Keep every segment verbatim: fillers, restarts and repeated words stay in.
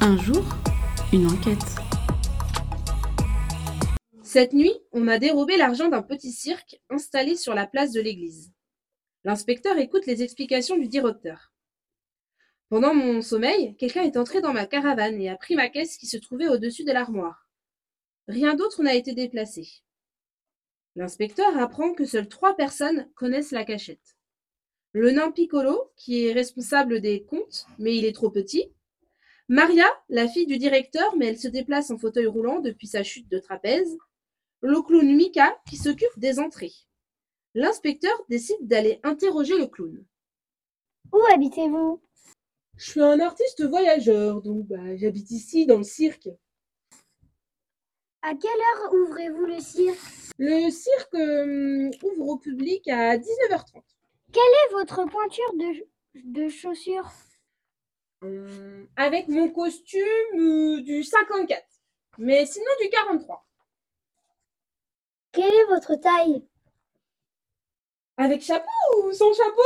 Un jour, une enquête. Cette nuit, on a dérobé l'argent d'un petit cirque installé sur la place de l'église. L'inspecteur écoute les explications du directeur. Pendant mon sommeil, quelqu'un est entré dans ma caravane et a pris ma caisse qui se trouvait au-dessus de l'armoire. Rien d'autre n'a été déplacé. L'inspecteur apprend que seules trois personnes connaissent la cachette. Le nain Piccolo, qui est responsable des comptes, mais il est trop petit. Maria, la fille du directeur, mais elle se déplace en fauteuil roulant depuis sa chute de trapèze. Le clown Mika, qui s'occupe des entrées. L'inspecteur décide d'aller interroger le clown. Où habitez-vous? Je suis un artiste voyageur, donc bah, j'habite ici, dans le cirque. À quelle heure ouvrez-vous le cirque? Le cirque euh, ouvre au public à dix-neuf heures trente. Quelle est votre pointure de, de chaussures? Euh, avec mon costume euh, du cinquante-quatre, mais sinon du quarante-trois. Quelle est votre taille? Avec chapeau ou sans chapeau?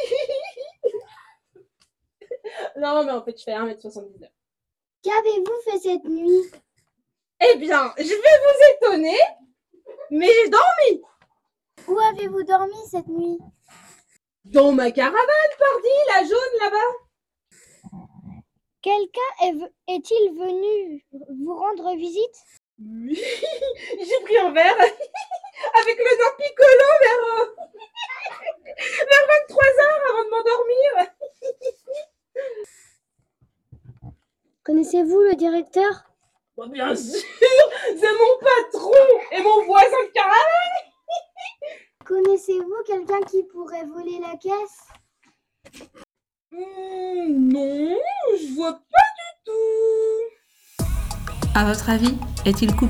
Non, mais en fait, je fais un mètre soixante-dix-neuf. Qu'avez-vous fait cette nuit? Eh bien, je vais vous étonner, mais j'ai dormi. Où avez-vous dormi cette nuit? Dans ma caravane, pardi, la jaune là-bas. Quelqu'un est, est-il venu vous rendre visite? Oui, j'ai pris un verre avec le nain Piccolo vers, euh, vers vingt-trois heures avant de m'endormir. Connaissez-vous le directeur? Bon, bien sûr, c'est mon patron et mon voisin de caravane. Connaissez-vous quelqu'un qui pourrait voler la caisse? Mmh, non, je vois pas du tout. À votre avis, est-il coupable ?